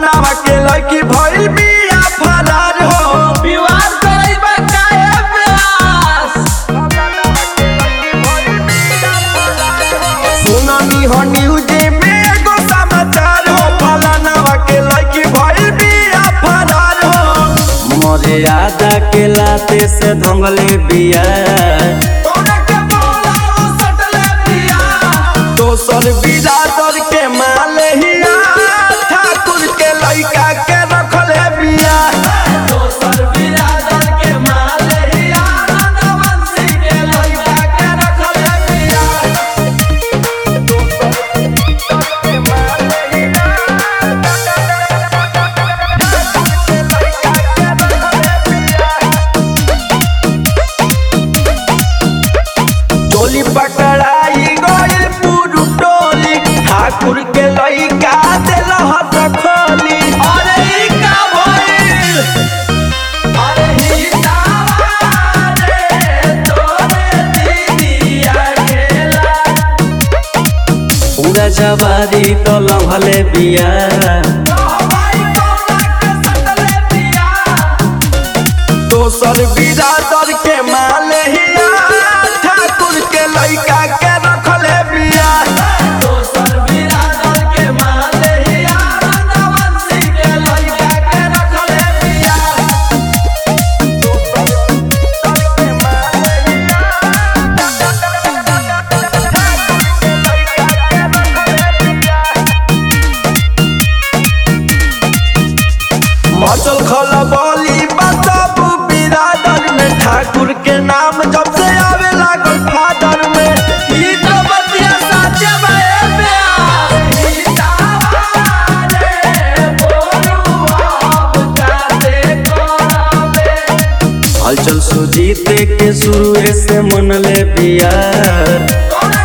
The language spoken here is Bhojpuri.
फलानावा के लड़की भइल बिया फरार हो। विवाद करैबा काहे प्यास सुनानी हो न्यूज में एगो समाचार हो, फलानावा के लड़की भइल बिया फरार हो। मर्यादा के लाते से धंगले बिया, दोसर बिरादर के माले हिया, ठाकुर के लइका के रखले बिया। दोसर बिरादर के माले हिया, रंगवंशी के लइका के रखले बिया। टोली पकड़ाई गइल पूरू टोली, ठाकुर के लइका देल हथ खोली। अरे ई का भइल अरे हितावा रे तोरे दीदिया गेला। पूरा जवारी तो लंघले बिया। भाई कौना के सटले बिया। दोसर बिरादर के माले हिया, ठाकुर के लइका के रखले बिया। दोसर बिरादर के माले हिया, रंगवंशी के लइका के रखले बिया। मचल खलबली सब बिरादर में, ठाकुर के नाम जब से आवे लागल फादर में। ई तो बतिया साचे बाए प्यार। हितावा रे बोलू अब काते करावे। हलचल सुजीते के शुरू से मनले बिया। तोरा